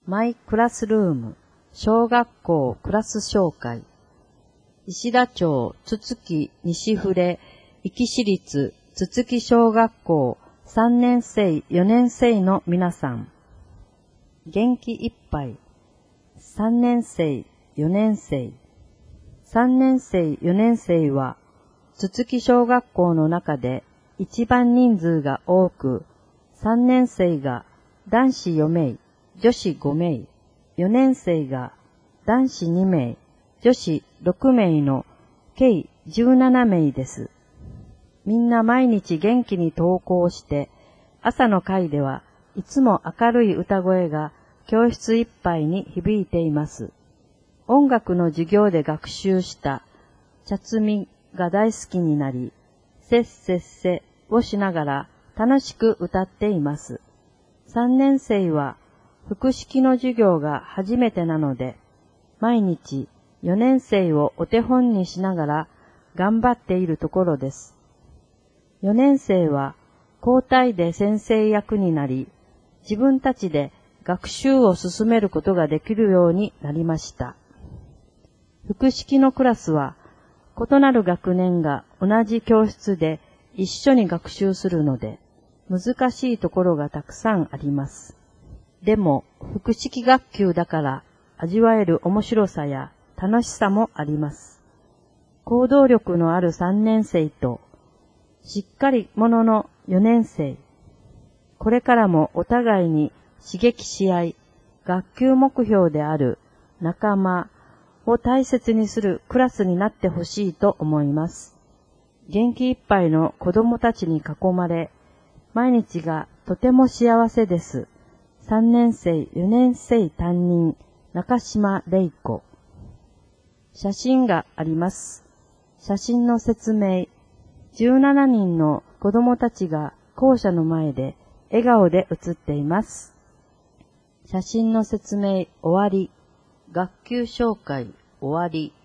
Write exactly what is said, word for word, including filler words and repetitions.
マイクラスルーム小学校クラス紹介石田町つつき西船壱岐市立つつき小学校さんねん生よねん生の皆さん、元気いっぱいさんねん生よねん生さんねん生よねん生はつつき小学校の中で一番人数が多く、さんねん生が男子よめい、女子ごめい、よねん生が男子にめい、女子ろくめいの計じゅうななめいです。みんな毎日元気に登校して、朝の会ではいつも明るい歌声が教室いっぱいに響いています。音楽の授業で学習した茶摘みが大好きになり、せっせっせをしながら楽しく歌っています。さんねん生は複式の授業が初めてなので、毎日よねん生をお手本にしながら頑張っているところです。よねん生は交代で先生役になり、自分たちで学習を進めることができるようになりました。複式のクラスは異なる学年が同じ教室で一緒に学習するので、難しいところがたくさんあります。でも、複式学級だから味わえる面白さや楽しさもあります。行動力のあるさんねん生と、しっかり者のよねん生。これからもお互いに刺激し合い、学級目標である仲間を大切にするクラスになってほしいと思います。元気いっぱいの子供たちに囲まれ、毎日がとても幸せです。さんねん生、よねん生担任、中島玲子。写真があります。写真の説明。じゅうななにんの子供たちが校舎の前で笑顔で写っています。写真の説明終わり。学級紹介終わり。